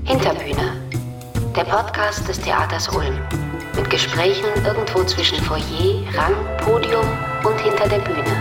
Hinterbühne, der Podcast des Theaters Ulm. Mit Gesprächen irgendwo zwischen Foyer, Rang, Podium und hinter der Bühne.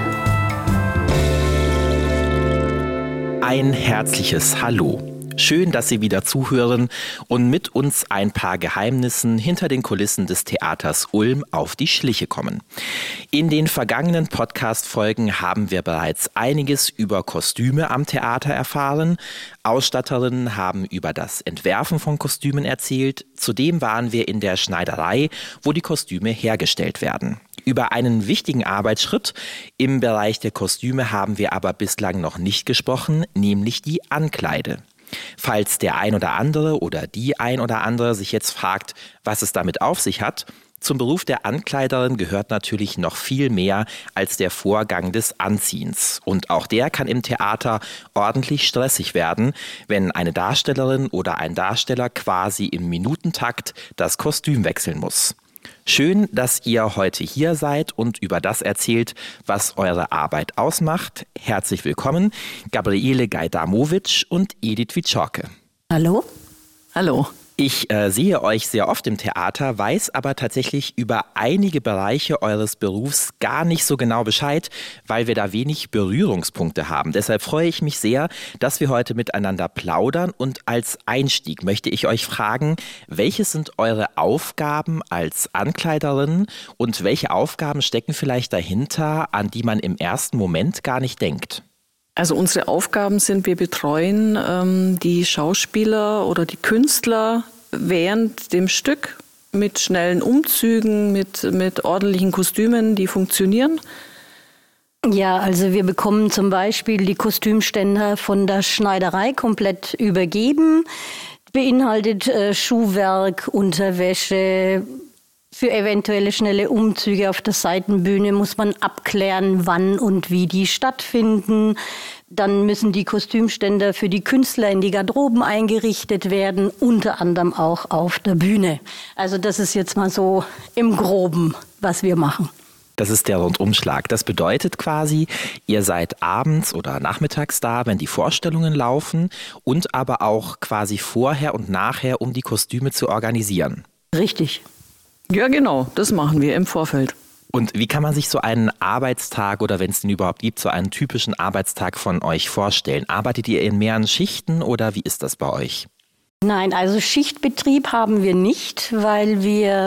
Ein herzliches Hallo. Schön, dass Sie wieder zuhören und mit uns ein paar Geheimnissen hinter den Kulissen des Theaters Ulm auf die Schliche kommen. In den vergangenen Podcast-Folgen haben wir bereits einiges über Kostüme am Theater erfahren. Ausstatterinnen haben über das Entwerfen von Kostümen erzählt. Zudem waren wir in der Schneiderei, wo die Kostüme hergestellt werden. Über einen wichtigen Arbeitsschritt im Bereich der Kostüme haben wir aber bislang noch nicht gesprochen, nämlich die Ankleide. Falls der ein oder andere oder die ein oder andere sich jetzt fragt, was es damit auf sich hat, zum Beruf der Ankleiderin gehört natürlich noch viel mehr als der Vorgang des Anziehens. Und auch der kann im Theater ordentlich stressig werden, wenn eine Darstellerin oder ein Darsteller quasi im Minutentakt das Kostüm wechseln muss. Schön, dass ihr heute hier seid und über das erzählt, was eure Arbeit ausmacht. Herzlich willkommen, Gabriele Gajdamovic und Edith Wieczorke. Hallo. Hallo. Ich sehe euch sehr oft im Theater, weiß aber tatsächlich über einige Bereiche eures Berufs gar nicht so genau Bescheid, weil wir da wenig Berührungspunkte haben. Deshalb freue ich mich sehr, dass wir heute miteinander plaudern. Und als Einstieg möchte ich euch fragen, welche sind eure Aufgaben als Ankleiderin und welche Aufgaben stecken vielleicht dahinter, an die man im ersten Moment gar nicht denkt? Also unsere Aufgaben sind, wir betreuen die Schauspieler oder die Künstler während dem Stück mit schnellen Umzügen, mit ordentlichen Kostümen, die funktionieren. Ja, also wir bekommen zum Beispiel die Kostümständer von der Schneiderei komplett übergeben. Beinhaltet Schuhwerk, Unterwäsche. Für eventuelle schnelle Umzüge auf der Seitenbühne muss man abklären, wann und wie die stattfinden. Dann müssen die Kostümständer für die Künstler in die Garderoben eingerichtet werden, unter anderem auch auf der Bühne. Also das ist jetzt mal so im Groben, was wir machen. Das ist der Rundumschlag. Das bedeutet quasi, ihr seid abends oder nachmittags da, wenn die Vorstellungen laufen und aber auch quasi vorher und nachher, um die Kostüme zu organisieren. Richtig. Ja, genau, das machen wir im Vorfeld. Und wie kann man sich so einen Arbeitstag oder wenn es den überhaupt gibt, so einen typischen Arbeitstag von euch vorstellen? Arbeitet ihr in mehreren Schichten oder wie ist das bei euch? Nein, also Schichtbetrieb haben wir nicht, weil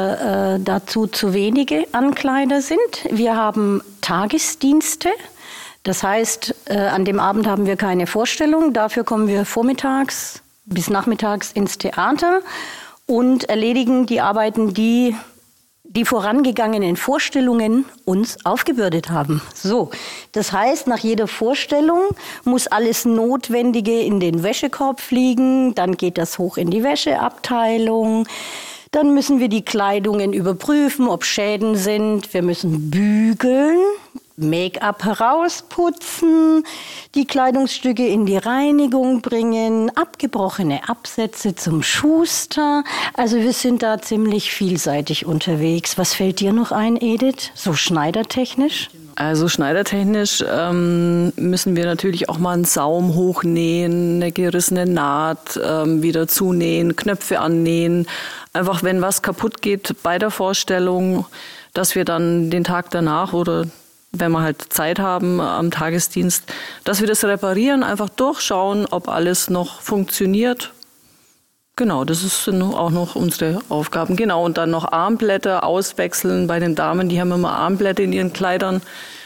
wir dazu zu wenige Ankleider sind. Wir haben Tagesdienste. Das heißt, an dem Abend haben wir keine Vorstellung. Dafür kommen wir vormittags bis nachmittags ins Theater und erledigen die Arbeiten, die vorangegangenen Vorstellungen uns aufgebürdet haben. So, das heißt, nach jeder Vorstellung muss alles Notwendige in den Wäschekorb fliegen, dann geht das hoch in die Wäscheabteilung. Dann müssen wir die Kleidungen überprüfen, ob Schäden sind. Wir müssen bügeln, Make-up herausputzen, die Kleidungsstücke in die Reinigung bringen, abgebrochene Absätze zum Schuster. Also wir sind da ziemlich vielseitig unterwegs. Was fällt dir noch ein, Edith, so schneidertechnisch? Also schneidertechnisch müssen wir natürlich auch mal einen Saum hochnähen, eine gerissene Naht wieder zunähen, Knöpfe annähen. Einfach wenn was kaputt geht bei der Vorstellung, dass wir dann den Tag danach oder wenn wir halt Zeit haben am Tagesdienst, dass wir das reparieren, einfach durchschauen, ob alles noch funktioniert. Genau, das sind auch noch unsere Aufgaben. Genau, und dann noch Armblätter auswechseln bei den Damen, die haben immer Armblätter in ihren Kleidern.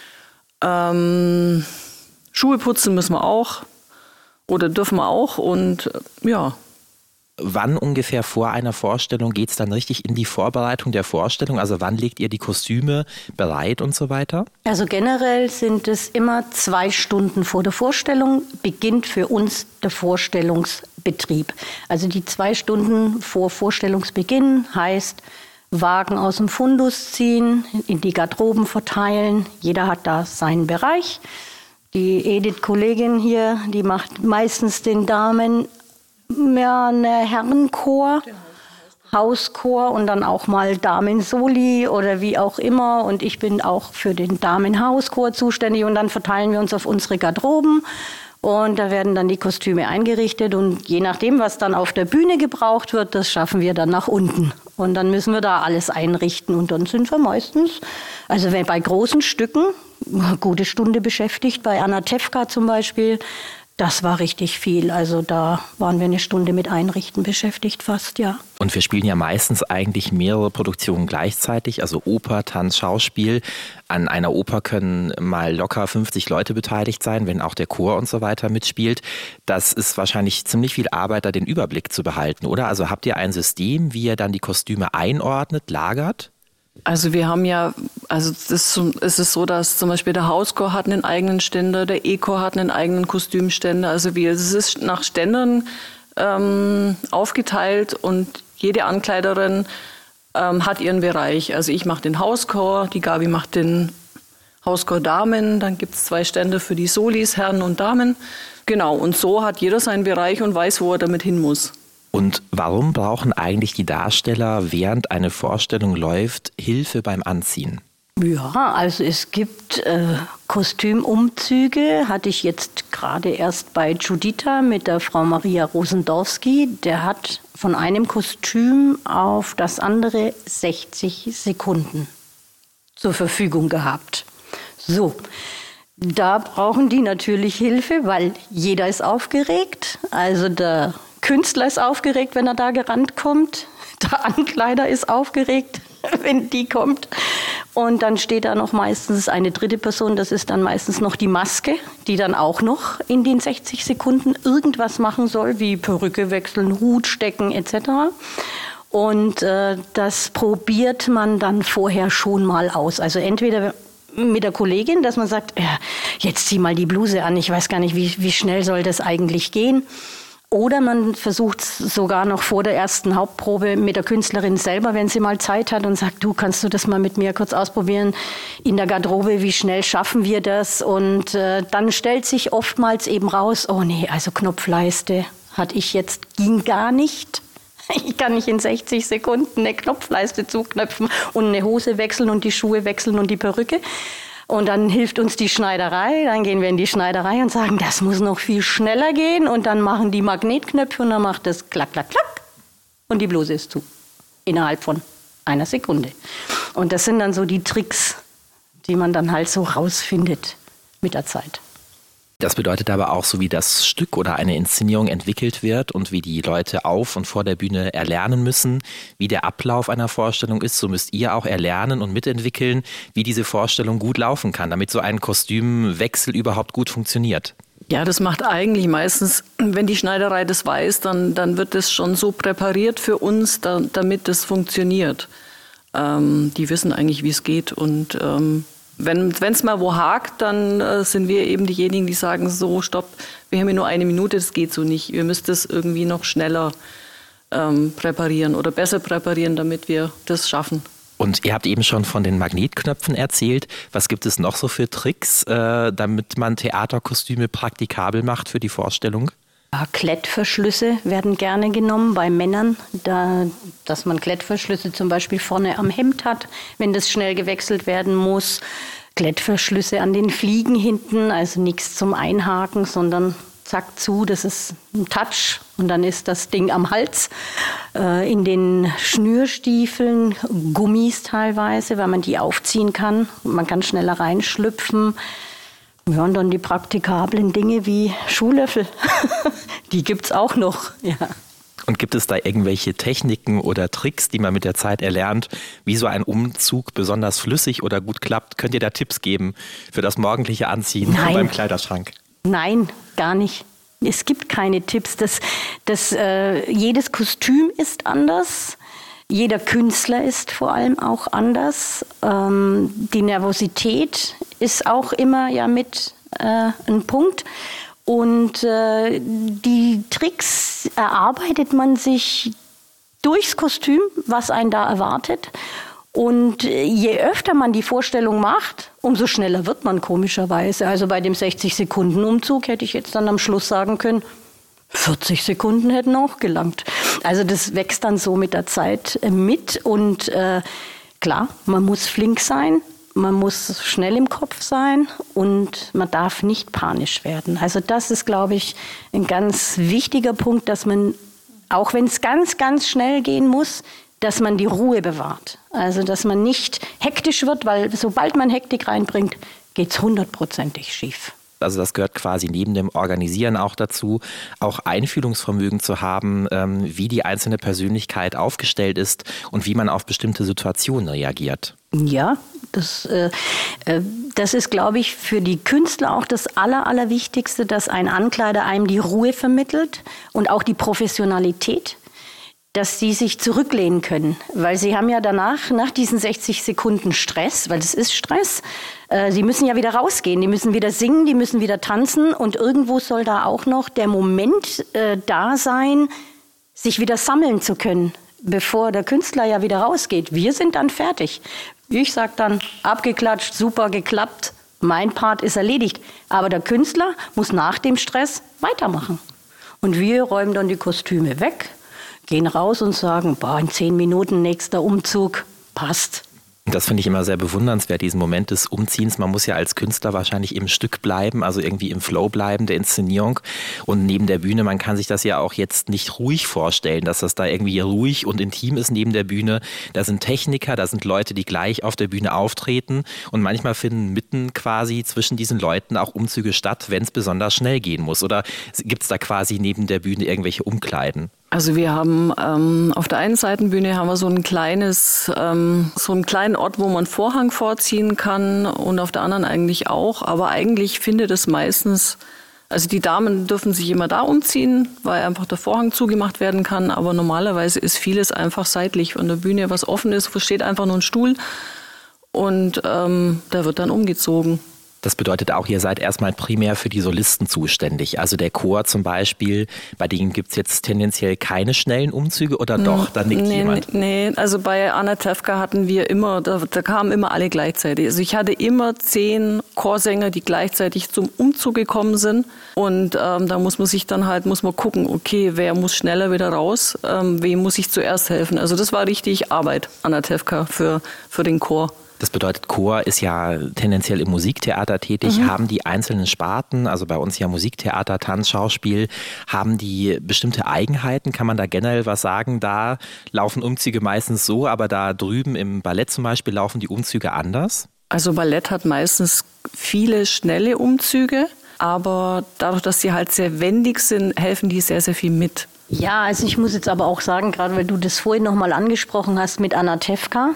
Schuhe putzen müssen wir auch oder dürfen wir auch und ja. Wann ungefähr vor einer Vorstellung geht es dann richtig in die Vorbereitung der Vorstellung? Also wann legt ihr die Kostüme bereit und so weiter? Also generell sind es immer 2 Stunden vor der Vorstellung, beginnt für uns der Vorstellungsbetrieb. Also die 2 Stunden vor Vorstellungsbeginn heißt Wagen aus dem Fundus ziehen, in die Garderoben verteilen. Jeder hat da seinen Bereich. Die Edith-Kollegin hier, die macht meistens den Damen eine Herrenchor, Hauschor und dann auch mal Damensoli oder wie auch immer. Und ich bin auch für den Damenhauschor zuständig und dann verteilen wir uns auf unsere Garderoben Und da werden dann die Kostüme eingerichtet und je nachdem, was dann auf der Bühne gebraucht wird, das schaffen wir dann nach unten. Und dann müssen wir da alles einrichten und dann sind wir meistens, also wenn bei großen Stücken, eine gute Stunde beschäftigt, bei Anna Tefka zum Beispiel, das war richtig viel. Also da waren wir eine Stunde mit Einrichten beschäftigt fast, ja. Und wir spielen ja meistens eigentlich mehrere Produktionen gleichzeitig, also Oper, Tanz, Schauspiel. An einer Oper können mal locker 50 Leute beteiligt sein, wenn auch der Chor und so weiter mitspielt. Das ist wahrscheinlich ziemlich viel Arbeit, da den Überblick zu behalten, oder? Also habt ihr ein System, wie ihr dann die Kostüme einordnet, lagert? Also wir haben ja, also es ist so, dass zum Beispiel der Hauschor hat einen eigenen Ständer, der E-Chor hat einen eigenen Kostümständer. Also es ist nach Ständern aufgeteilt und jede Ankleiderin hat ihren Bereich. Also ich mache den Hauschor, die Gabi macht den Hauschor Damen, dann gibt es 2 Ständer für die Solis, Herren und Damen. Genau, und so hat jeder seinen Bereich und weiß, wo er damit hin muss. Und warum brauchen eigentlich die Darsteller, während eine Vorstellung läuft, Hilfe beim Anziehen? Ja, also es gibt Kostümumzüge, hatte ich jetzt gerade erst bei Juditha mit der Frau Maria Rosendorski. Der hat von einem Kostüm auf das andere 60 Sekunden zur Verfügung gehabt. So, da brauchen die natürlich Hilfe, weil jeder ist aufgeregt. Also der Künstler ist aufgeregt, wenn er da gerannt kommt. Der Ankleider ist aufgeregt, wenn die kommt. Und dann steht da noch meistens eine dritte Person, das ist dann meistens noch die Maske, die dann auch noch in den 60 Sekunden irgendwas machen soll, wie Perücke wechseln, Hut stecken etc. Und das probiert man dann vorher schon mal aus. Also entweder mit der Kollegin, dass man sagt, ja, jetzt zieh mal die Bluse an, ich weiß gar nicht, wie schnell soll das eigentlich gehen. Oder man versucht es sogar noch vor der ersten Hauptprobe mit der Künstlerin selber, wenn sie mal Zeit hat und sagt, du, kannst du das mal mit mir kurz ausprobieren in der Garderobe, wie schnell schaffen wir das? Und dann stellt sich oftmals eben raus, oh nee, also Knopfleiste ging gar nicht. Ich kann nicht in 60 Sekunden eine Knopfleiste zuknöpfen und eine Hose wechseln und die Schuhe wechseln und die Perücke. Und dann hilft uns die Schneiderei, dann gehen wir in die Schneiderei und sagen, das muss noch viel schneller gehen. Und dann machen die Magnetknöpfe und dann macht es klack, klack, klack. Und die Bluse ist zu. Innerhalb von einer Sekunde. Und das sind dann so die Tricks, die man dann halt so rausfindet mit der Zeit. Das bedeutet aber auch, so wie das Stück oder eine Inszenierung entwickelt wird und wie die Leute auf und vor der Bühne erlernen müssen, wie der Ablauf einer Vorstellung ist, so müsst ihr auch erlernen und mitentwickeln, wie diese Vorstellung gut laufen kann, damit so ein Kostümwechsel überhaupt gut funktioniert. Ja, das macht eigentlich meistens, wenn die Schneiderei das weiß, dann wird das schon so präpariert für uns, damit das funktioniert. Die wissen eigentlich, wie es geht und wenn es mal wo hakt, dann sind wir eben diejenigen, die sagen, so, stopp, wir haben ja nur 1 Minute, das geht so nicht. Wir müssen das irgendwie noch schneller präparieren oder besser präparieren, damit wir das schaffen. Und ihr habt eben schon von den Magnetknöpfen erzählt. Was gibt es noch so für Tricks, damit man Theaterkostüme praktikabel macht für die Vorstellung? Klettverschlüsse werden gerne genommen bei Männern, dass man Klettverschlüsse zum Beispiel vorne am Hemd hat, wenn das schnell gewechselt werden muss. Klettverschlüsse an den Fliegen hinten, also nichts zum Einhaken, sondern zack zu, das ist ein Touch und dann ist das Ding am Hals. In den Schnürstiefeln, Gummis teilweise, weil man die aufziehen kann. Man kann schneller reinschlüpfen. Ja, und dann die praktikablen Dinge wie Schuhlöffel. Die gibt's auch noch, ja. Und gibt es da irgendwelche Techniken oder Tricks, die man mit der Zeit erlernt, wie so ein Umzug besonders flüssig oder gut klappt? Könnt ihr da Tipps geben für das morgendliche Anziehen beim Kleiderschrank? Nein, gar nicht. Es gibt keine Tipps. Jedes Kostüm ist anders. Jeder Künstler ist vor allem auch anders. Die Nervosität ist auch immer ja mit ein Punkt. Und die Tricks erarbeitet man sich durchs Kostüm, was einen da erwartet. Und je öfter man die Vorstellung macht, umso schneller wird man komischerweise. Also bei dem 60-Sekunden-Umzug hätte ich jetzt dann am Schluss sagen können, 40 Sekunden hätten auch gelangt. Also das wächst dann so mit der Zeit mit. Und klar, man muss flink sein. man muss schnell im Kopf sein und man darf nicht panisch werden. Also das ist, glaube ich, ein ganz wichtiger Punkt, dass man, auch wenn es ganz, ganz schnell gehen muss, dass man die Ruhe bewahrt. Also dass man nicht hektisch wird, weil sobald man Hektik reinbringt, geht es 100%ig schief. Also das gehört quasi neben dem Organisieren auch dazu, auch Einfühlungsvermögen zu haben, wie die einzelne Persönlichkeit aufgestellt ist und wie man auf bestimmte Situationen reagiert. Ja, das ist, glaube ich, für die Künstler auch das Allerwichtigste, dass ein Ankleider einem die Ruhe vermittelt und auch die Professionalität, dass sie sich zurücklehnen können. Weil sie haben ja danach, nach diesen 60 Sekunden Stress, weil das ist Stress, sie müssen ja wieder rausgehen, die müssen wieder singen, die müssen wieder tanzen und irgendwo soll da auch noch der Moment da sein, sich wieder sammeln zu können, bevor der Künstler ja wieder rausgeht. Wir sind dann fertig. Ich sage dann, abgeklatscht, super geklappt, mein Part ist erledigt. Aber der Künstler muss nach dem Stress weitermachen. Und wir räumen dann die Kostüme weg, gehen raus und sagen, in 10 Minuten nächster Umzug, passt. Das finde ich immer sehr bewundernswert, diesen Moment des Umziehens. Man muss ja als Künstler wahrscheinlich im Stück bleiben, also irgendwie im Flow bleiben, der Inszenierung. Und neben der Bühne, man kann sich das ja auch jetzt nicht ruhig vorstellen, dass das da irgendwie ruhig und intim ist neben der Bühne. Da sind Techniker, da sind Leute, die gleich auf der Bühne auftreten. Und manchmal finden mitten quasi zwischen diesen Leuten auch Umzüge statt, wenn es besonders schnell gehen muss. Oder gibt es da quasi neben der Bühne irgendwelche Umkleiden? Also wir haben auf der einen Seitenbühne haben wir so einen kleinen Ort, wo man Vorhang vorziehen kann und auf der anderen eigentlich auch. Aber eigentlich findet es meistens, also die Damen dürfen sich immer da umziehen, weil einfach der Vorhang zugemacht werden kann. Aber normalerweise ist vieles einfach seitlich an der Bühne, was offen ist, wo steht einfach nur ein Stuhl und da wird dann umgezogen. Das bedeutet auch, ihr seid erstmal primär für die Solisten zuständig. Also der Chor zum Beispiel, bei denen gibt es jetzt tendenziell keine schnellen Umzüge oder doch? Da nickt jemand. Nee, also bei Anatevka hatten wir immer, da kamen immer alle gleichzeitig. Also ich hatte immer 10 Chorsänger, die gleichzeitig zum Umzug gekommen sind. Und da muss man gucken, okay, wer muss schneller wieder raus, wem muss ich zuerst helfen. Also das war richtig Arbeit, Anatevka, für den Chor. Das bedeutet, Chor ist ja tendenziell im Musiktheater tätig. Haben die einzelnen Sparten, also bei uns ja Musiktheater, Tanz, Schauspiel, haben die bestimmte Eigenheiten? Kann man da generell was sagen? Da laufen Umzüge meistens so, aber da drüben im Ballett zum Beispiel laufen die Umzüge anders? Also Ballett hat meistens viele schnelle Umzüge, aber dadurch, dass sie halt sehr wendig sind, helfen die sehr, sehr viel mit. Ja, also ich muss jetzt aber auch sagen, gerade weil du das vorhin nochmal angesprochen hast mit Anatevka,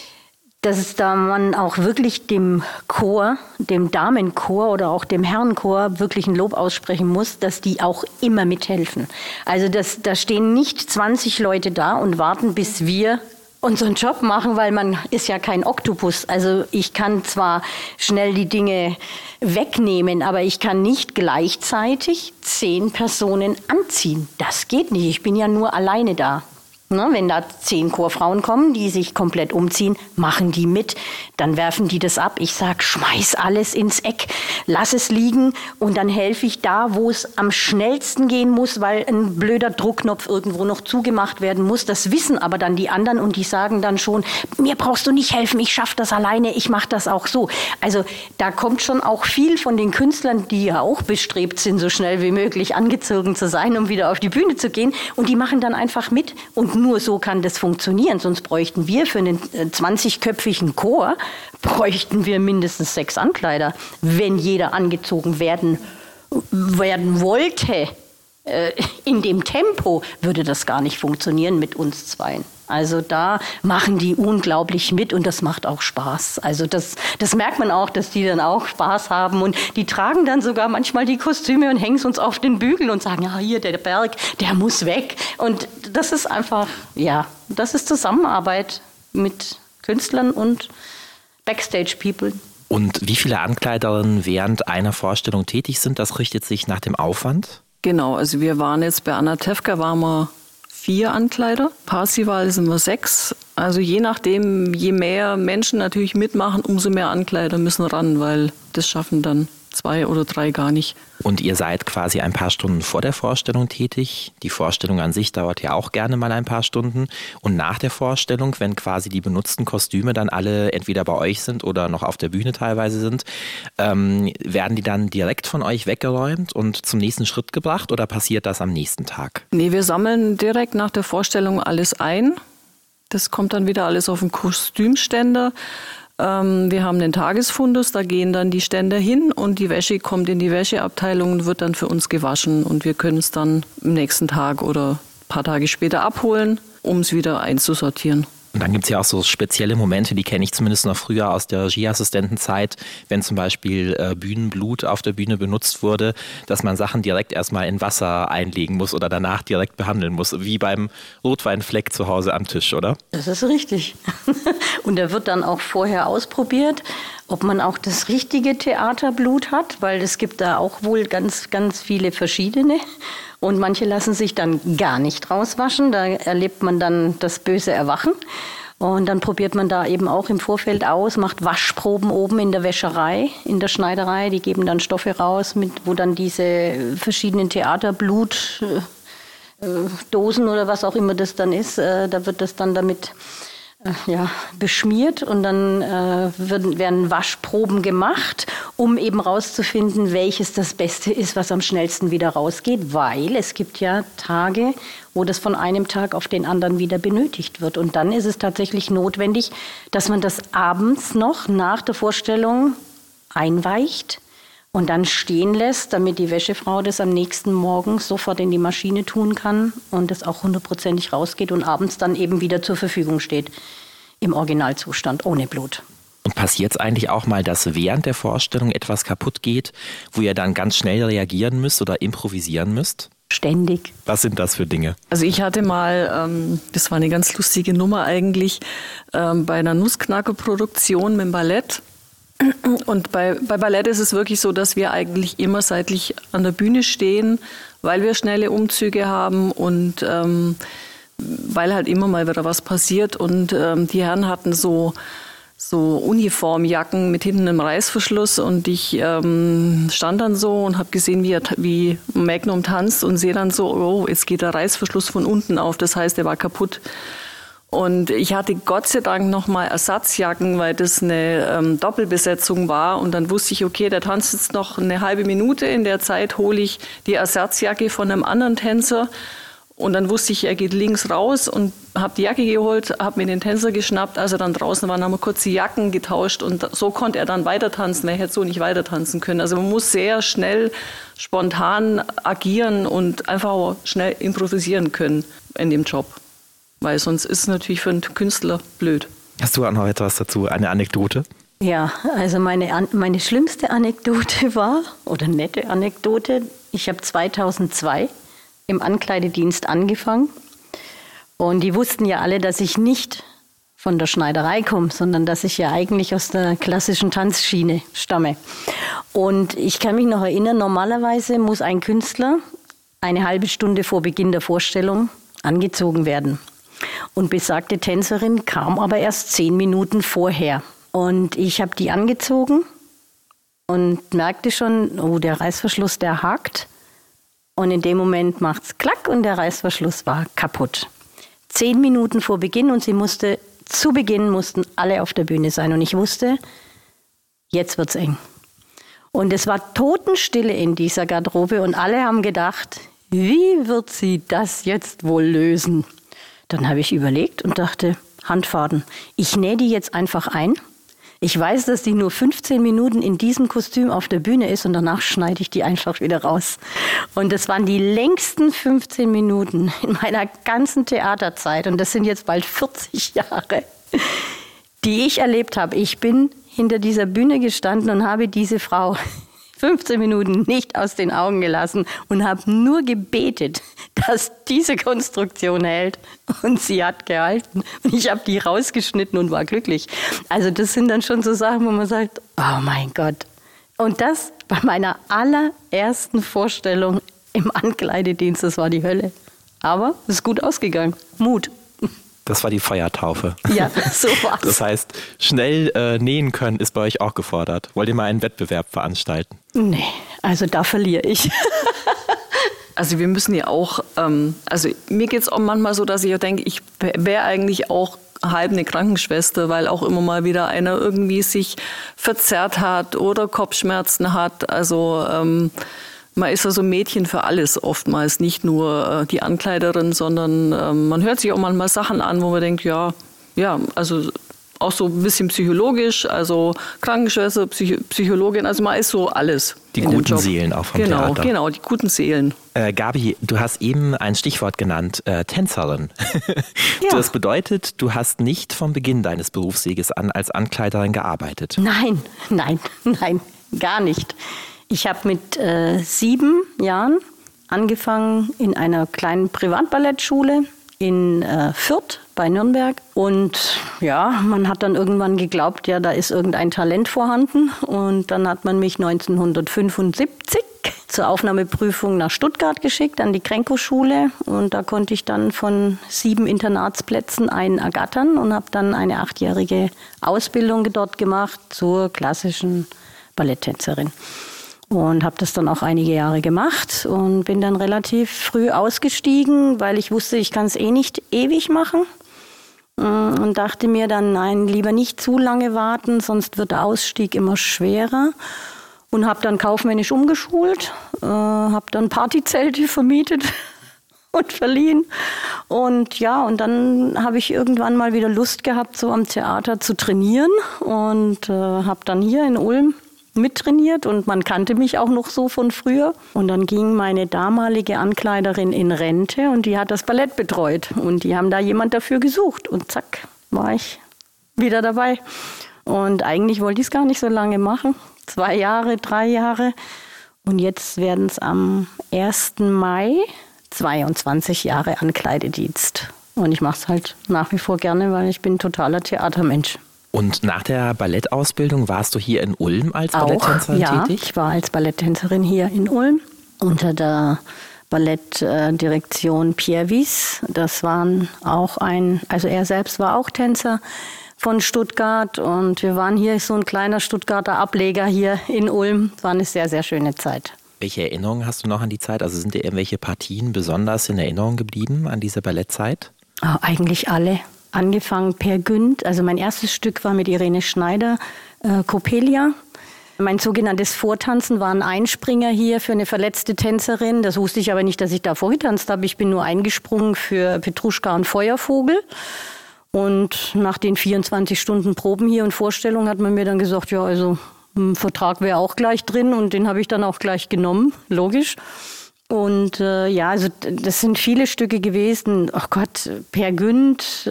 dass es da man auch wirklich dem Chor, dem Damenchor oder auch dem Herrenchor wirklich ein Lob aussprechen muss, dass die auch immer mithelfen. Also da stehen nicht 20 Leute da und warten, bis wir unseren Job machen, weil man ist ja kein Oktopus. Also ich kann zwar schnell die Dinge wegnehmen, aber ich kann nicht gleichzeitig 10 Personen anziehen. Das geht nicht. Ich bin ja nur alleine da. Wenn da 10 Chorfrauen kommen, die sich komplett umziehen, machen die mit, dann werfen die das ab. Ich sage, schmeiß alles ins Eck, lass es liegen und dann helfe ich da, wo es am schnellsten gehen muss, weil ein blöder Druckknopf irgendwo noch zugemacht werden muss. Das wissen aber dann die anderen und die sagen dann schon, mir brauchst du nicht helfen, ich schaffe das alleine, ich mache das auch so. Also da kommt schon auch viel von den Künstlern, die ja auch bestrebt sind, so schnell wie möglich angezogen zu sein, um wieder auf die Bühne zu gehen und die machen dann einfach mit und nur so kann das funktionieren, sonst bräuchten wir für einen 20-köpfigen Chor, bräuchten wir mindestens 6 Ankleider. Wenn jeder angezogen werden wollte, in dem Tempo, würde das gar nicht funktionieren mit uns zweien. Also da machen die unglaublich mit und das macht auch Spaß. Also das merkt man auch, dass die dann auch Spaß haben und die tragen dann sogar manchmal die Kostüme und hängen es uns auf den Bügel und sagen, ja, hier der Berg, der muss weg. Und das ist einfach, ja, das ist Zusammenarbeit mit Künstlern und Backstage-People. Und wie viele Ankleiderinnen während einer Vorstellung tätig sind, das richtet sich nach dem Aufwand? Genau, also wir waren jetzt bei Anatevka, waren wir 4 Ankleider. Parsival sind wir 6. Also je nachdem, je mehr Menschen natürlich mitmachen, umso mehr Ankleider müssen ran, weil das schaffen dann 2 oder 3 gar nicht. Und ihr seid quasi ein paar Stunden vor der Vorstellung tätig. Die Vorstellung an sich dauert ja auch gerne mal ein paar Stunden. Und nach der Vorstellung, wenn quasi die benutzten Kostüme dann alle entweder bei euch sind oder noch auf der Bühne teilweise sind, werden die dann direkt von euch weggeräumt und zum nächsten Schritt gebracht oder passiert das am nächsten Tag? Nee, wir sammeln direkt nach der Vorstellung alles ein. Das kommt dann wieder alles auf den Kostümständer. Wir haben einen Tagesfundus, da gehen dann die Ständer hin und die Wäsche kommt in die Wäscheabteilung und wird dann für uns gewaschen. Und wir können es dann am nächsten Tag oder ein paar Tage später abholen, um es wieder einzusortieren. Und dann gibt es ja auch so spezielle Momente, die kenne ich zumindest noch früher aus der Regieassistentenzeit, wenn zum Beispiel Bühnenblut auf der Bühne benutzt wurde, dass man Sachen direkt erstmal in Wasser einlegen muss oder danach direkt behandeln muss, wie beim Rotweinfleck zu Hause am Tisch, oder? Das ist richtig. Und da wird dann auch vorher ausprobiert, ob man auch das richtige Theaterblut hat, weil es gibt da auch wohl ganz, ganz viele verschiedene. Und manche lassen sich dann gar nicht rauswaschen. Da erlebt man dann das böse Erwachen. Und dann probiert man da eben auch im Vorfeld aus, macht Waschproben oben in der Wäscherei, in der Schneiderei. Die geben dann Stoffe raus, wo dann diese verschiedenen Theaterblutdosen oder was auch immer das dann ist, da wird das dann damit beschmiert und dann werden Waschproben gemacht, um eben rauszufinden, welches das Beste ist, was am schnellsten wieder rausgeht, weil es gibt ja Tage, wo das von einem Tag auf den anderen wieder benötigt wird. Und dann ist es tatsächlich notwendig, dass man das abends noch nach der Vorstellung einweicht und dann stehen lässt, damit die Wäschefrau das am nächsten Morgen sofort in die Maschine tun kann und das auch 100%ig rausgeht und abends dann eben wieder zur Verfügung steht im Originalzustand, ohne Blut. Und passiert es eigentlich auch mal, dass während der Vorstellung etwas kaputt geht, wo ihr dann ganz schnell reagieren müsst oder improvisieren müsst? Ständig. Was sind das für Dinge? Also ich hatte mal, das war eine ganz lustige Nummer eigentlich, bei einer Nussknacker-Produktion mit dem Ballett. Und bei Ballett ist es wirklich so, dass wir eigentlich immer seitlich an der Bühne stehen, weil wir schnelle Umzüge haben und weil halt immer mal wieder was passiert. Und die Herren hatten so Uniformjacken mit hinten einem Reißverschluss und ich stand dann so und habe gesehen, wie Magnum tanzt und sehe dann so, oh, jetzt geht der Reißverschluss von unten auf, das heißt, der war kaputt. Und ich hatte Gott sei Dank nochmal Ersatzjacken, weil das eine Doppelbesetzung war. Und dann wusste ich, okay, der tanzt jetzt noch eine halbe Minute. In der Zeit hole ich die Ersatzjacke von einem anderen Tänzer. Und dann wusste ich, er geht links raus und habe die Jacke geholt, habe mir den Tänzer geschnappt. Als er dann draußen war, haben wir kurz die Jacken getauscht. Und so konnte er dann weiter tanzen, weil er hätte so nicht weiter tanzen können. Also man muss sehr schnell, spontan agieren und einfach auch schnell improvisieren können in dem Job. Weil sonst ist es natürlich für einen Künstler blöd. Hast du auch noch etwas dazu, eine Anekdote? Ja, also meine schlimmste Anekdote war, oder nette Anekdote, ich habe 2002 im Ankleidedienst angefangen und die wussten ja alle, dass ich nicht von der Schneiderei komme, sondern dass ich ja eigentlich aus der klassischen Tanzschiene stamme. Und ich kann mich noch erinnern, normalerweise muss ein Künstler eine halbe Stunde vor Beginn der Vorstellung angezogen werden. Und besagte Tänzerin kam aber erst 10 Minuten vorher. Und ich habe die angezogen und merkte schon, oh, der Reißverschluss, der hakt. Und in dem Moment macht's klack und der Reißverschluss war kaputt. 10 Minuten vor Beginn und zu Beginn mussten alle auf der Bühne sein. Und ich wusste, jetzt wird's eng. Und es war Totenstille in dieser Garderobe und alle haben gedacht, wie wird sie das jetzt wohl lösen? Dann habe ich überlegt und dachte, Handfaden, ich nähe die jetzt einfach ein. Ich weiß, dass die nur 15 Minuten in diesem Kostüm auf der Bühne ist und danach schneide ich die einfach wieder raus. Und das waren die längsten 15 Minuten in meiner ganzen Theaterzeit. Und das sind jetzt bald 40 Jahre, die ich erlebt habe. Ich bin hinter dieser Bühne gestanden und habe diese Frau 15 Minuten nicht aus den Augen gelassen und habe nur gebetet, dass diese Konstruktion hält. Und sie hat gehalten. Und ich habe die rausgeschnitten und war glücklich. Also das sind dann schon so Sachen, wo man sagt, oh mein Gott. Und das bei meiner allerersten Vorstellung im Ankleidedienst, das war die Hölle. Aber es ist gut ausgegangen. Mut. Das war die Feuertaufe. Ja, so war's. Das heißt, schnell nähen können ist bei euch auch gefordert. Wollt ihr mal einen Wettbewerb veranstalten? Nee, also da verliere ich. Also wir müssen ja auch, also mir geht es auch manchmal so, dass ich denke, ich wäre eigentlich auch halb eine Krankenschwester, weil auch immer mal wieder einer irgendwie sich verzerrt hat oder Kopfschmerzen hat. Also man ist ja so Mädchen für alles oftmals, nicht nur die Ankleiderin, sondern man hört sich auch manchmal Sachen an, wo man denkt, ja, also auch so ein bisschen psychologisch, also Krankenschwester, Psychologin, also man ist so alles. Die guten Seelen auch vom Theater. Genau, die guten Seelen. Gabi, du hast eben ein Stichwort genannt, Tänzerin. Ja. Das bedeutet, du hast nicht vom Beginn deines Berufsweges an als Ankleiderin gearbeitet. Nein, gar nicht. Ich habe mit 7 Jahren angefangen in einer kleinen Privatballettschule in Fürth bei Nürnberg. Und ja, man hat dann irgendwann geglaubt, ja, da ist irgendein Talent vorhanden. Und dann hat man mich 1975 zur Aufnahmeprüfung nach Stuttgart geschickt, an die Krenko-Schule. Und da konnte ich dann von 7 Internatsplätzen einen ergattern und habe dann eine 8-jährige Ausbildung dort gemacht zur klassischen Balletttänzerin. Und habe das dann auch einige Jahre gemacht und bin dann relativ früh ausgestiegen, weil ich wusste, ich kann es eh nicht ewig machen. Und dachte mir dann, nein, lieber nicht zu lange warten, sonst wird der Ausstieg immer schwerer. Und habe dann kaufmännisch umgeschult, habe dann Partyzelte vermietet und verliehen. Und ja, und dann habe ich irgendwann mal wieder Lust gehabt, so am Theater zu trainieren. Und habe dann hier in Ulm mittrainiert und man kannte mich auch noch so von früher. Und dann ging meine damalige Ankleiderin in Rente und die hat das Ballett betreut. Und die haben da jemand dafür gesucht. Und zack, war ich wieder dabei. Und eigentlich wollte ich es gar nicht so lange machen. 2 Jahre, 3 Jahre. Und jetzt werden es am 1. Mai 22 Jahre Ankleidedienst. Und ich mache es halt nach wie vor gerne, weil ich bin totaler Theatermensch. Und nach der Ballettausbildung warst du hier in Ulm als Balletttänzerin tätig? Ja, ich war als Balletttänzerin hier in Ulm unter der Ballettdirektion Pierre Wies. Das waren auch also er selbst war auch Tänzer von Stuttgart und wir waren hier so ein kleiner Stuttgarter Ableger hier in Ulm. Es war eine sehr, sehr schöne Zeit. Welche Erinnerungen hast du noch an die Zeit? Also sind dir irgendwelche Partien besonders in Erinnerung geblieben an diese Ballettzeit? Oh, eigentlich alle. Angefangen Per Günd, also mein erstes Stück war mit Irene Schneider, Coppelia. Mein sogenanntes Vortanzen war ein Einspringer hier für eine verletzte Tänzerin. Das wusste ich aber nicht, dass ich da vorgetanzt habe. Ich bin nur eingesprungen für Petruschka und Feuervogel. Und nach den 24 Stunden Proben hier und Vorstellung hat man mir dann gesagt, ja, also ein Vertrag wäre auch gleich drin und den habe ich dann auch gleich genommen, logisch. Und ja, also das sind viele Stücke gewesen. Oh Gott, Per Günd,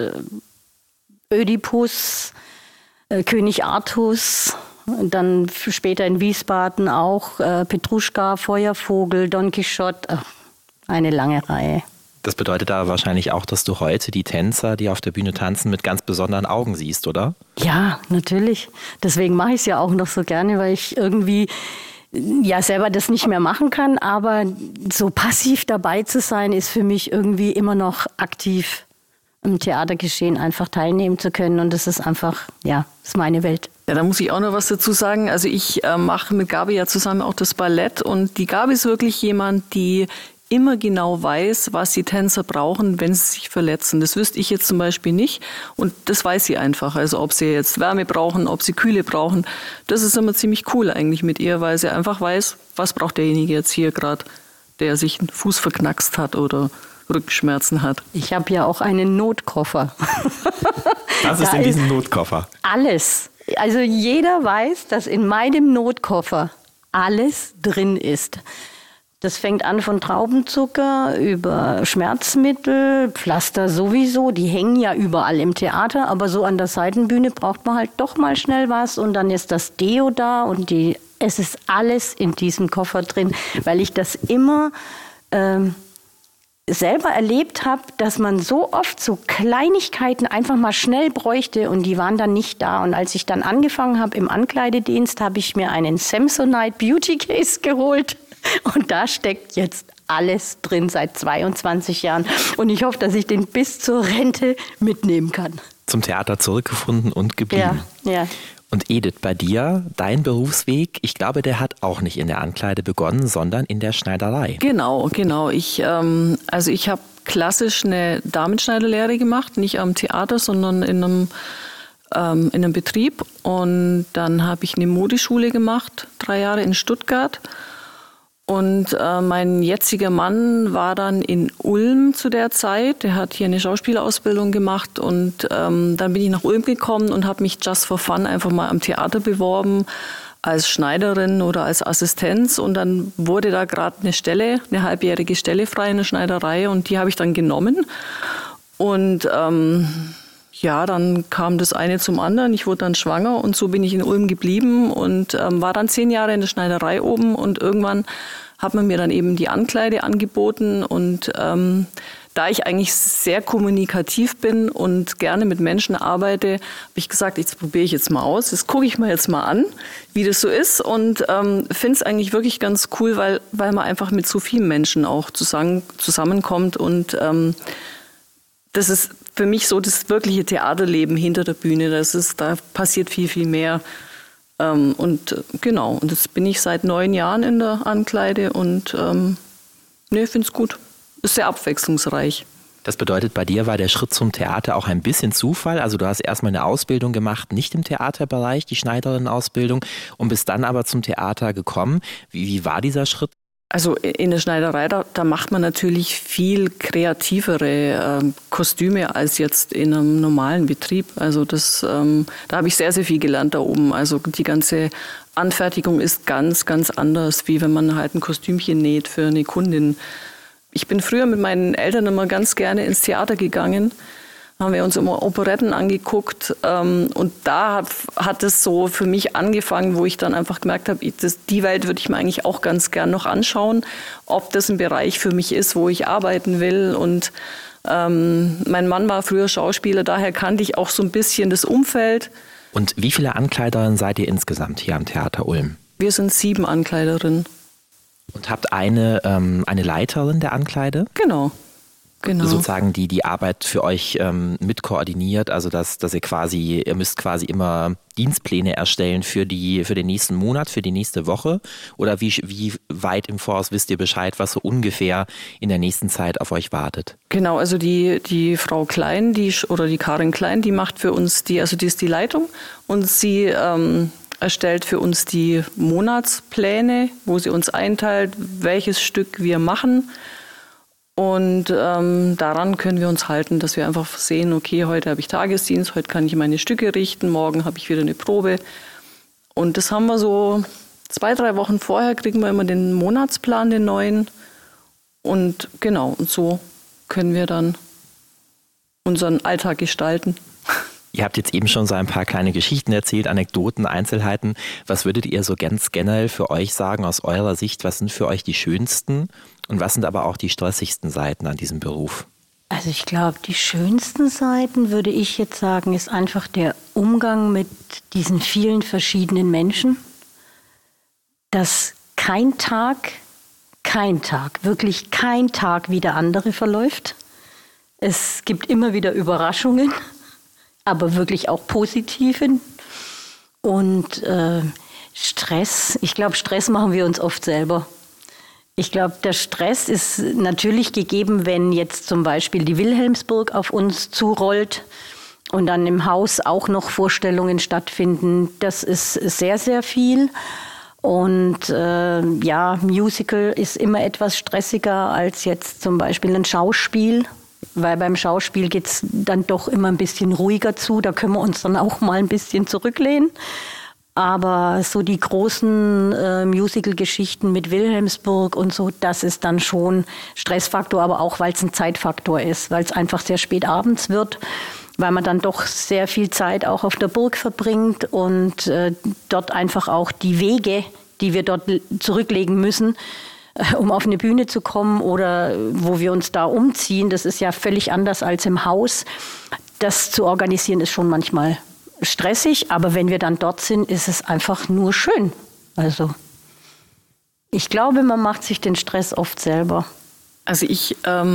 Ödipus, König Artus, dann später in Wiesbaden auch Petruschka, Feuervogel, Don Quixote, eine lange Reihe. Das bedeutet aber wahrscheinlich auch, dass du heute die Tänzer, die auf der Bühne tanzen, mit ganz besonderen Augen siehst, oder? Ja, natürlich. Deswegen mache ich es ja auch noch so gerne, weil ich irgendwie ja selber das nicht mehr machen kann, aber so passiv dabei zu sein, ist für mich irgendwie immer noch aktiv im Theatergeschehen einfach teilnehmen zu können und das ist einfach, ja, das ist meine Welt. Ja, da muss ich auch noch was dazu sagen. Also ich mache mit Gabi ja zusammen auch das Ballett und die Gabi ist wirklich jemand, die immer genau weiß, was die Tänzer brauchen, wenn sie sich verletzen. Das wüsste ich jetzt zum Beispiel nicht und das weiß sie einfach. Also ob sie jetzt Wärme brauchen, ob sie Kühle brauchen, das ist immer ziemlich cool eigentlich mit ihr, weil sie einfach weiß, was braucht derjenige jetzt hier gerade, der sich einen Fuß verknackst hat oder Rückenschmerzen hat. Ich habe ja auch einen Notkoffer. Was ist in diesem Notkoffer? Alles. Also jeder weiß, dass in meinem Notkoffer alles drin ist. Das fängt an von Traubenzucker über Schmerzmittel, Pflaster sowieso. Die hängen ja überall im Theater, aber so an der Seitenbühne braucht man halt doch mal schnell was. Und dann ist das Deo da und es ist alles in diesem Koffer drin, weil ich das immer selber erlebt habe, dass man so oft so Kleinigkeiten einfach mal schnell bräuchte und die waren dann nicht da. Und als ich dann angefangen habe im Ankleidedienst, habe ich mir einen Samsonite Beauty Case geholt. Und da steckt jetzt alles drin seit 22 Jahren. Und ich hoffe, dass ich den bis zur Rente mitnehmen kann. Zum Theater zurückgefunden und geblieben. Ja. Und Edith, bei dir, dein Berufsweg, ich glaube, der hat auch nicht in der Ankleide begonnen, sondern in der Schneiderei. Genau. Ich habe klassisch eine Damenschneiderlehre gemacht, nicht am Theater, sondern in einem Betrieb. Und dann habe ich eine Modeschule gemacht, 3 Jahre in Stuttgart. Und mein jetziger Mann war dann in Ulm zu der Zeit. Der hat hier eine Schauspielausbildung gemacht. Und dann bin ich nach Ulm gekommen und habe mich just for fun einfach mal am Theater beworben als Schneiderin oder als Assistenz. Und dann wurde da gerade eine halbjährige Stelle frei in der Schneiderei. Und die habe ich dann genommen. Und dann kam das eine zum anderen. Ich wurde dann schwanger und so bin ich in Ulm geblieben und war dann 10 Jahre in der Schneiderei oben und irgendwann hat man mir dann eben die Ankleide angeboten und da ich eigentlich sehr kommunikativ bin und gerne mit Menschen arbeite, habe ich gesagt, das probiere ich jetzt mal aus. Das gucke ich mir jetzt mal an, wie das so ist und finde es eigentlich wirklich ganz cool, weil man einfach mit so vielen Menschen auch zusammenkommt und das ist für mich so das wirkliche Theaterleben hinter der Bühne. Da passiert viel, viel mehr. Und jetzt bin ich seit 9 Jahren in der Ankleide und finde es gut. Ist sehr abwechslungsreich. Das bedeutet, bei dir war der Schritt zum Theater auch ein bisschen Zufall. Also du hast erstmal eine Ausbildung gemacht, nicht im Theaterbereich, die Schneiderin-Ausbildung, und bist dann aber zum Theater gekommen. Wie war dieser Schritt? Also in der Schneiderei, da macht man natürlich viel kreativere Kostüme als jetzt in einem normalen Betrieb. Also da habe ich sehr, sehr viel gelernt da oben. Also die ganze Anfertigung ist ganz, ganz anders, wie wenn man halt ein Kostümchen näht für eine Kundin. Ich bin früher mit meinen Eltern immer ganz gerne ins Theater gegangen. Haben wir uns immer Operetten angeguckt und da hat es so für mich angefangen, wo ich dann einfach gemerkt habe, die Welt würde ich mir eigentlich auch ganz gern noch anschauen, ob das ein Bereich für mich ist, wo ich arbeiten will. Und mein Mann war früher Schauspieler, daher kannte ich auch so ein bisschen das Umfeld. Und wie viele Ankleiderinnen seid ihr insgesamt hier am Theater Ulm? Wir sind 7 Ankleiderinnen. Und habt eine Leiterin der Ankleide? Genau. Sozusagen die Arbeit für euch mit koordiniert, also dass ihr müsst quasi immer Dienstpläne erstellen für den nächsten Monat, für die nächste Woche, oder wie weit im Voraus wisst ihr Bescheid, was so ungefähr in der nächsten Zeit auf euch wartet? Genau, also die Frau Klein, die Karin Klein, die macht für uns die ist die Leitung und sie erstellt für uns die Monatspläne, wo sie uns einteilt, welches Stück wir machen. Und daran können wir uns halten, dass wir einfach sehen, okay, heute habe ich Tagesdienst, heute kann ich meine Stücke richten, morgen habe ich wieder eine Probe. Und das haben wir so 2-3 Wochen vorher, kriegen wir immer den Monatsplan, den neuen. Und und so können wir dann unseren Alltag gestalten. Ihr habt jetzt eben schon so ein paar kleine Geschichten erzählt, Anekdoten, Einzelheiten. Was würdet ihr so ganz generell für euch sagen aus eurer Sicht? Was sind für euch die schönsten und was sind aber auch die stressigsten Seiten an diesem Beruf? Also ich glaube, die schönsten Seiten, würde ich jetzt sagen, ist einfach der Umgang mit diesen vielen verschiedenen Menschen. Dass kein Tag, wirklich kein Tag wie der andere verläuft. Es gibt immer wieder Überraschungen, aber wirklich auch positiven. Und Stress, ich glaube, Stress machen wir uns oft selber. Ich glaube, der Stress ist natürlich gegeben, wenn jetzt zum Beispiel die Wilhelmsburg auf uns zurollt und dann im Haus auch noch Vorstellungen stattfinden. Das ist sehr, sehr viel. Und Musical ist immer etwas stressiger als jetzt zum Beispiel ein Schauspiel. Weil beim Schauspiel geht es dann doch immer ein bisschen ruhiger zu. Da können wir uns dann auch mal ein bisschen zurücklehnen. Aber so die großen Musical-Geschichten mit Wilhelmsburg und so, das ist dann schon Stressfaktor, aber auch, weil es ein Zeitfaktor ist, weil es einfach sehr spät abends wird, weil man dann doch sehr viel Zeit auch auf der Burg verbringt und dort einfach auch die Wege, die wir dort zurücklegen müssen, um auf eine Bühne zu kommen oder wo wir uns da umziehen, das ist ja völlig anders als im Haus. Das zu organisieren ist schon manchmal stressig, aber wenn wir dann dort sind, ist es einfach nur schön. Also ich glaube, man macht sich den Stress oft selber. Also ich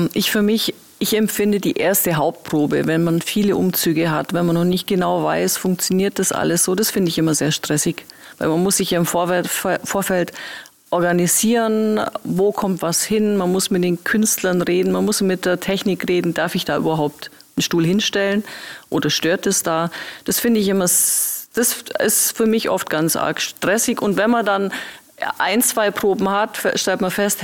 empfinde die erste Hauptprobe, wenn man viele Umzüge hat, wenn man noch nicht genau weiß, funktioniert das alles so, das finde ich immer sehr stressig. Weil man muss sich ja im Vorfeld organisieren, wo kommt was hin, man muss mit den Künstlern reden, man muss mit der Technik reden, darf ich da überhaupt einen Stuhl hinstellen oder stört es da? Das finde ich immer, das ist für mich oft ganz arg stressig. Und wenn man dann 1-2 Proben hat, stellt man fest,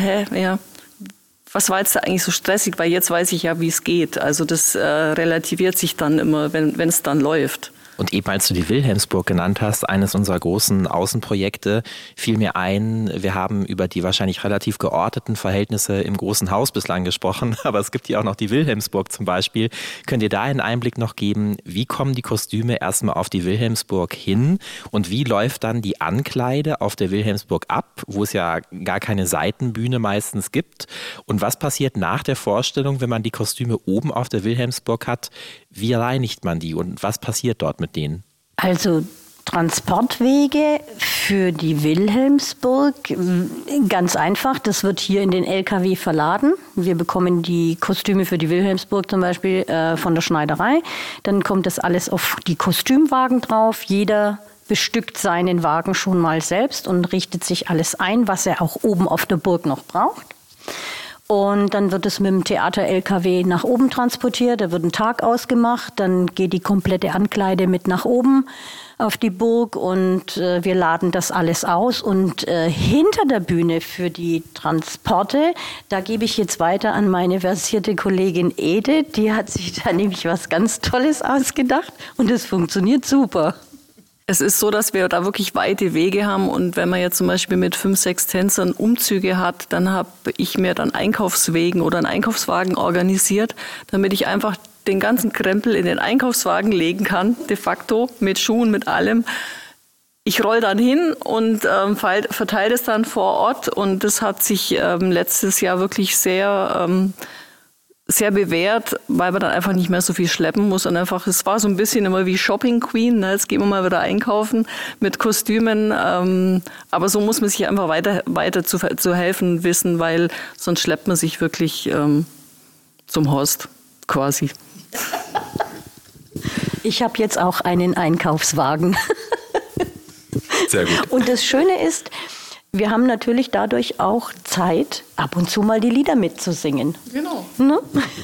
was war jetzt da eigentlich so stressig? Weil jetzt weiß ich ja, wie es geht. Also das relativiert sich dann immer, wenn es dann läuft. Und eben als du die Wilhelmsburg genannt hast, eines unserer großen Außenprojekte, fiel mir ein, wir haben über die wahrscheinlich relativ geordneten Verhältnisse im Großen Haus bislang gesprochen, aber es gibt hier auch noch die Wilhelmsburg zum Beispiel. Könnt ihr da einen Einblick noch geben, wie kommen die Kostüme erstmal auf die Wilhelmsburg hin und wie läuft dann die Ankleide auf der Wilhelmsburg ab, wo es ja gar keine Seitenbühne meistens gibt? Und was passiert nach der Vorstellung, wenn man die Kostüme oben auf der Wilhelmsburg hat? Wie reinigt man die und was passiert dort mit denen? Also Transportwege für die Wilhelmsburg, ganz einfach, das wird hier in den LKW verladen. Wir bekommen die Kostüme für die Wilhelmsburg zum Beispiel von der Schneiderei. Dann kommt das alles auf die Kostümwagen drauf. Jeder bestückt seinen Wagen schon mal selbst und richtet sich alles ein, was er auch oben auf der Burg noch braucht. Und dann wird es mit dem Theater-LKW nach oben transportiert, da wird ein Tag ausgemacht, dann geht die komplette Ankleide mit nach oben auf die Burg und wir laden das alles aus. Und hinter der Bühne für die Transporte, da gebe ich jetzt weiter an meine versierte Kollegin Edith, die hat sich da nämlich was ganz Tolles ausgedacht und es funktioniert super. Es ist so, dass wir da wirklich weite Wege haben und wenn man jetzt zum Beispiel mit 5, 6 Tänzern Umzüge hat, dann habe ich mir dann Einkaufswegen oder einen Einkaufswagen organisiert, damit ich einfach den ganzen Krempel in den Einkaufswagen legen kann, de facto, mit Schuhen, mit allem. Ich roll dann hin und verteile es dann vor Ort und das hat sich letztes Jahr wirklich sehr bewährt, weil man dann einfach nicht mehr so viel schleppen muss und einfach, es war so ein bisschen immer wie Shopping Queen, ne? Jetzt gehen wir mal wieder einkaufen mit Kostümen, aber so muss man sich einfach weiter zu helfen wissen, weil sonst schleppt man sich wirklich zum Horst quasi. Ich habe jetzt auch einen Einkaufswagen. Sehr gut. Und das Schöne ist, wir haben natürlich dadurch auch Zeit, ab und zu mal die Lieder mitzusingen. Genau. Ne?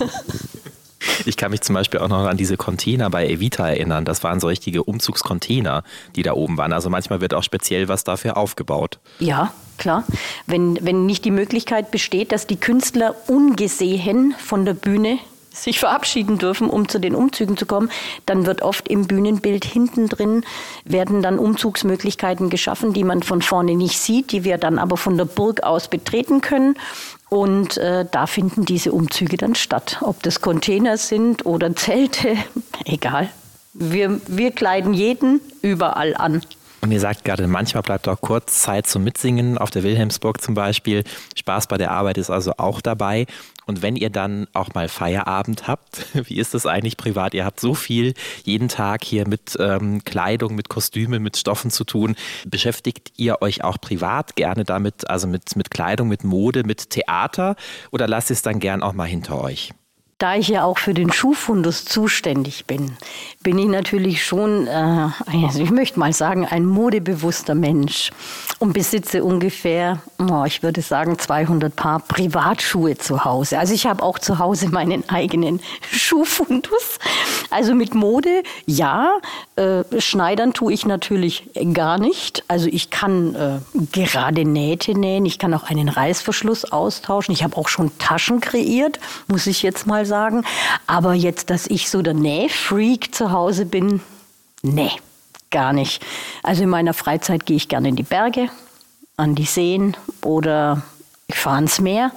Ich kann mich zum Beispiel auch noch an diese Container bei Evita erinnern. Das waren so richtige Umzugscontainer, die da oben waren. Also manchmal wird auch speziell was dafür aufgebaut. Ja, klar. Wenn nicht die Möglichkeit besteht, dass die Künstler ungesehen von der Bühne sich verabschieden dürfen, um zu den Umzügen zu kommen, dann wird oft im Bühnenbild hinten drin, werden dann Umzugsmöglichkeiten geschaffen, die man von vorne nicht sieht, die wir dann aber von der Burg aus betreten können. Und da finden diese Umzüge dann statt. Ob das Container sind oder Zelte, egal. Wir kleiden jeden überall an. Und ihr sagt gerade, manchmal bleibt auch kurz Zeit zum Mitsingen, auf der Wilhelmsburg zum Beispiel. Spaß bei der Arbeit ist also auch dabei. Und wenn ihr dann auch mal Feierabend habt, wie ist das eigentlich privat? Ihr habt so viel jeden Tag hier mit Kleidung, mit Kostümen, mit Stoffen zu tun. Beschäftigt ihr euch auch privat gerne damit, also mit Kleidung, mit Mode, mit Theater? Oder lasst es dann gern auch mal hinter euch? Da ich ja auch für den Schuhfundus zuständig bin, bin ich natürlich schon, also ich möchte mal sagen, ein modebewusster Mensch und besitze ungefähr, ich würde sagen, 200 Paar Privatschuhe zu Hause. Also ich habe auch zu Hause meinen eigenen Schuhfundus. Also mit Mode, ja, schneidern tue ich natürlich gar nicht. Also ich kann gerade Nähte nähen, ich kann auch einen Reißverschluss austauschen. Ich habe auch schon Taschen kreiert, muss ich jetzt mal sagen. Aber jetzt, dass ich so der Nähfreak zu Hause bin, nee, gar nicht. Also in meiner Freizeit gehe ich gerne in die Berge, an die Seen oder ich fahre ans Meer.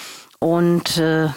Und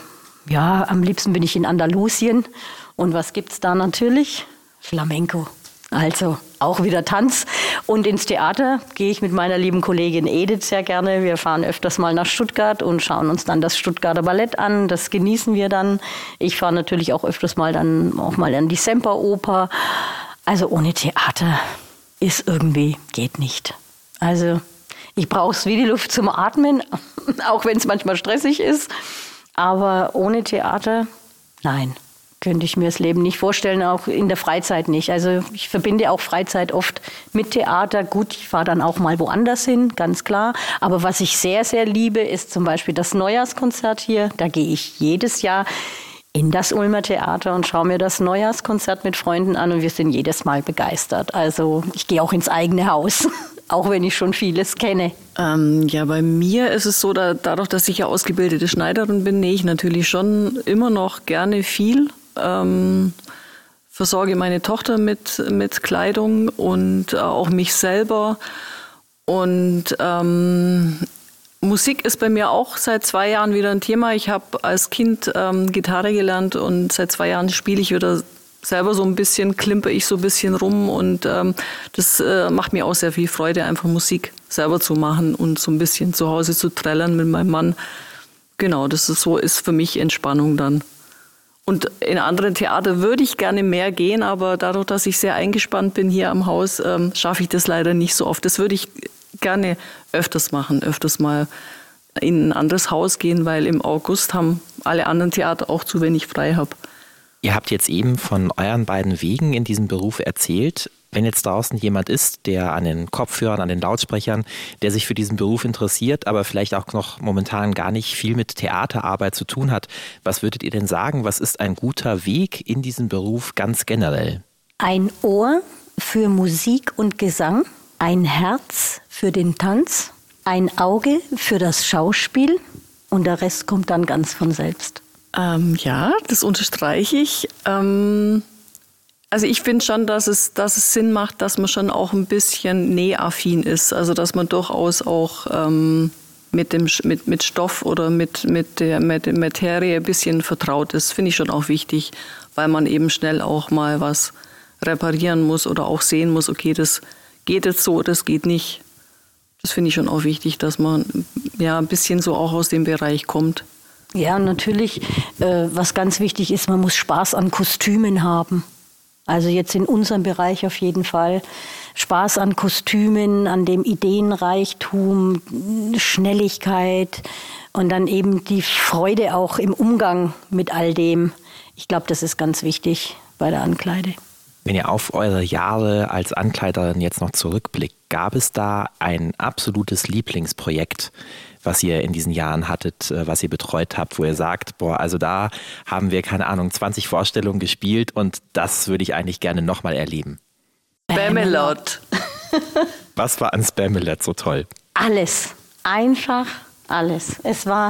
ja, am liebsten bin ich in Andalusien. Und was gibt's da natürlich? Flamenco. Also auch wieder Tanz. Und ins Theater gehe ich mit meiner lieben Kollegin Edith sehr gerne. Wir fahren öfters mal nach Stuttgart und schauen uns dann das Stuttgarter Ballett an. Das genießen wir dann. Ich fahre natürlich auch öfters mal dann auch mal an die Semperoper. Also ohne Theater ist irgendwie, geht nicht. Also ich brauche es wie die Luft zum Atmen, auch wenn es manchmal stressig ist. Aber ohne Theater, nein, könnte ich mir das Leben nicht vorstellen, auch in der Freizeit nicht. Also ich verbinde auch Freizeit oft mit Theater. Gut, ich fahre dann auch mal woanders hin, ganz klar. Aber was ich sehr, sehr liebe, ist zum Beispiel das Neujahrskonzert hier. Da gehe ich jedes Jahr in das Ulmer Theater und schaue mir das Neujahrskonzert mit Freunden an und wir sind jedes Mal begeistert. Also ich gehe auch ins eigene Haus, auch wenn ich schon vieles kenne. Ja, bei mir ist es so, dadurch, dass ich ja ausgebildete Schneiderin bin, nähe ich natürlich schon immer noch gerne viel. Versorge meine Tochter mit Kleidung und auch mich selber. Und Musik ist bei mir auch seit 2 Jahren wieder ein Thema. Ich habe als Kind Gitarre gelernt und seit 2 Jahren spiele ich wieder selber so ein bisschen, klimper ich so ein bisschen rum und das macht mir auch sehr viel Freude, einfach Musik selber zu machen und so ein bisschen zu Hause zu trällern mit meinem Mann. Genau, das ist für mich Entspannung dann. Und in anderen Theater würde ich gerne mehr gehen, aber dadurch, dass ich sehr eingespannt bin hier am Haus, schaffe ich das leider nicht so oft. Das würde ich gerne öfters machen, öfters mal in ein anderes Haus gehen, weil im August haben alle anderen Theater auch zu wenig frei habe. Ihr habt jetzt eben von euren beiden Wegen in diesem Beruf erzählt. Wenn jetzt draußen jemand ist, der an den Kopfhörern, an den Lautsprechern, der sich für diesen Beruf interessiert, aber vielleicht auch noch momentan gar nicht viel mit Theaterarbeit zu tun hat, was würdet ihr denn sagen? Was ist ein guter Weg in diesen Beruf ganz generell? Ein Ohr für Musik und Gesang, ein Herz für den Tanz, ein Auge für das Schauspiel und der Rest kommt dann ganz von selbst. Ja, das unterstreiche ich. Also ich finde schon, dass es Sinn macht, dass man schon auch ein bisschen nähaffin ist. Also dass man durchaus auch mit Stoff oder mit der Materie ein bisschen vertraut ist. Finde ich schon auch wichtig, weil man eben schnell auch mal was reparieren muss oder auch sehen muss, okay, das geht jetzt so, das geht nicht. Das finde ich schon auch wichtig, dass man ja ein bisschen so auch aus dem Bereich kommt. Ja, natürlich, was ganz wichtig ist, man muss Spaß an Kostümen haben. Also jetzt in unserem Bereich auf jeden Fall. Spaß an Kostümen, an dem Ideenreichtum, Schnelligkeit und dann eben die Freude auch im Umgang mit all dem. Ich glaube, das ist ganz wichtig bei der Ankleide. Wenn ihr auf eure Jahre als Ankleiderin jetzt noch zurückblickt, gab es da ein absolutes Lieblingsprojekt, was ihr in diesen Jahren hattet, was ihr betreut habt, wo ihr sagt, boah, also da haben wir, keine Ahnung, 20 Vorstellungen gespielt und das würde ich eigentlich gerne nochmal erleben? Spamalot. Was war an Spamalot so toll? Alles. Einfach alles. Es war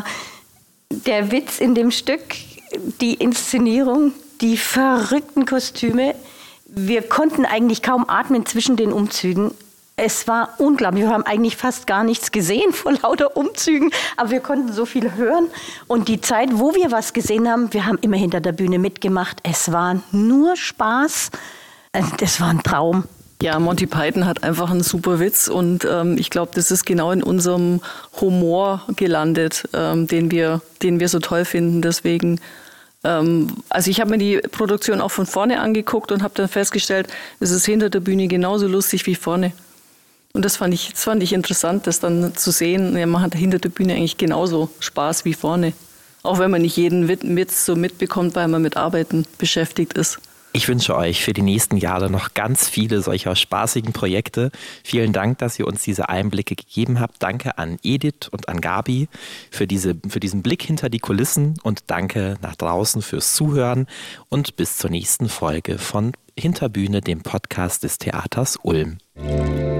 der Witz in dem Stück, die Inszenierung, die verrückten Kostüme. Wir konnten eigentlich kaum atmen zwischen den Umzügen. Es war unglaublich. Wir haben eigentlich fast gar nichts gesehen vor lauter Umzügen, aber wir konnten so viel hören. Und die Zeit, wo wir was gesehen haben, wir haben immer hinter der Bühne mitgemacht. Es war nur Spaß. Das war ein Traum. Ja, Monty Python hat einfach einen super Witz und ich glaube, das ist genau in unserem Humor gelandet, den wir so toll finden. Deswegen, also ich habe mir die Produktion auch von vorne angeguckt und habe dann festgestellt, es ist hinter der Bühne genauso lustig wie vorne. Und das fand ich interessant, das dann zu sehen. Ja, man hat hinter der Bühne eigentlich genauso Spaß wie vorne. Auch wenn man nicht jeden Witz so mitbekommt, weil man mit Arbeiten beschäftigt ist. Ich wünsche euch für die nächsten Jahre noch ganz viele solcher spaßigen Projekte. Vielen Dank, dass ihr uns diese Einblicke gegeben habt. Danke an Edith und an Gabi für diesen Blick hinter die Kulissen und danke nach draußen fürs Zuhören und bis zur nächsten Folge von Hinterbühne, dem Podcast des Theaters Ulm.